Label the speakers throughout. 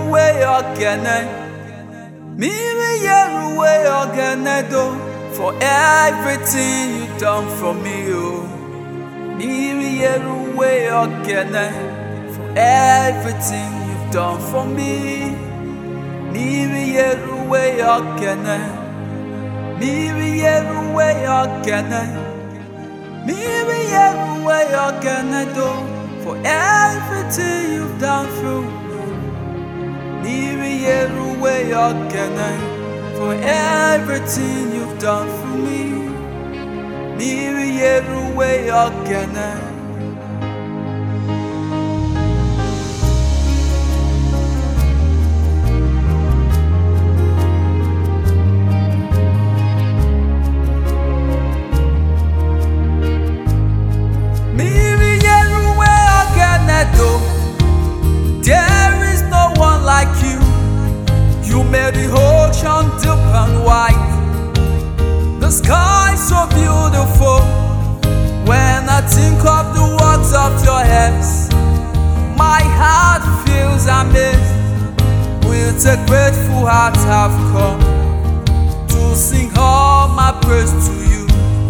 Speaker 1: way again. Miri way again for everything you done for me, oh. Miri way again for everything you've done for me. Miri way again. Miri way again. Miri way again for everything you've done through. Miri way again for everything you've done for me. Miri way again. There is no one like you. You made the ocean deep and wide, the sky so beautiful. When I think of the works of your hands, my heart feels amazed. With a grateful heart I've come to sing all my praise to you.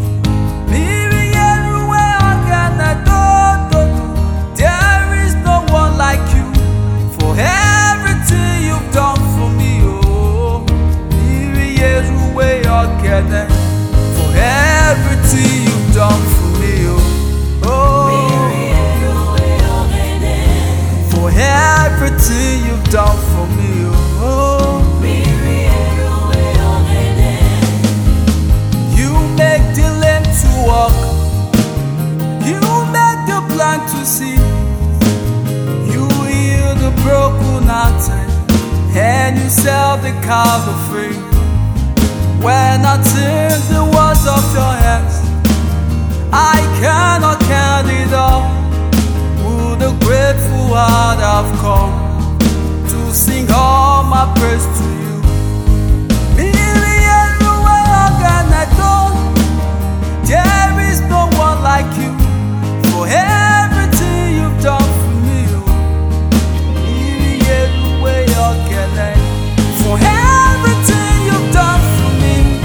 Speaker 1: There is no one like you. For everything you've done for me, oh. Miri way again. For everything you've done for me, oh. For everything you've done for me, oh. You make the lame to walk. You make the blind to see. The broken hearted, and you set the captive free. When I think the words of your hands, I cannot count it all. With a grateful heart I've come to sing all my praise to you. There is no one like you. For everything you've done for me, for everything you've done for me,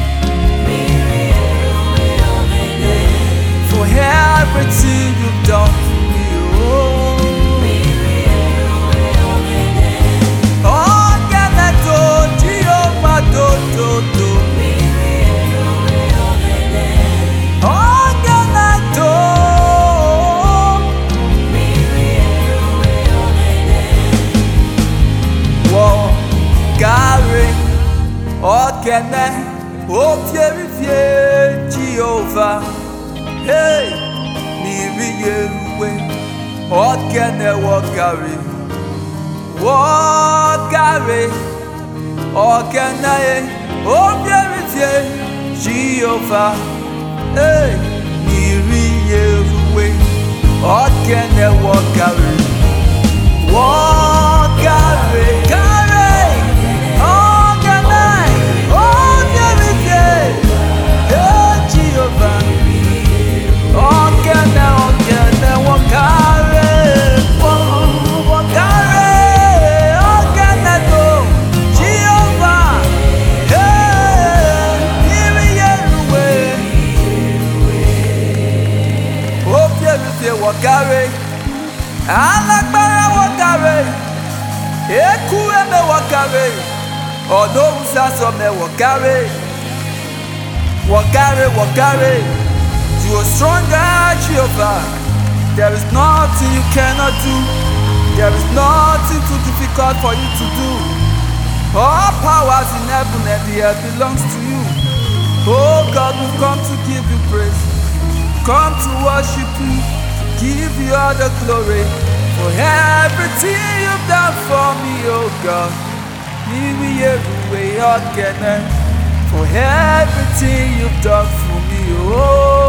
Speaker 1: for everything you've done for me, oh. Oh, Ganato, Jehovah, do. Oh, Ganato. Whoa. Gary, Okene, Opie, Jehovah. Hey, Miri way, Okene, Gary, Okene, Opie, Jehovah. Hey, Miri way, Okene, Gary, Wakare, alagbara wakare, eku eme wakare, odo usaso me wakare, you are stronger, Jehovah. There is nothing you cannot do. There is nothing too difficult for you to do. All powers in heaven and the earth belongs to you. Oh God, we've come to give you praise, come to worship you, give you all the glory for everything you've done for me, oh God. Miri way again for everything you've done for me, oh.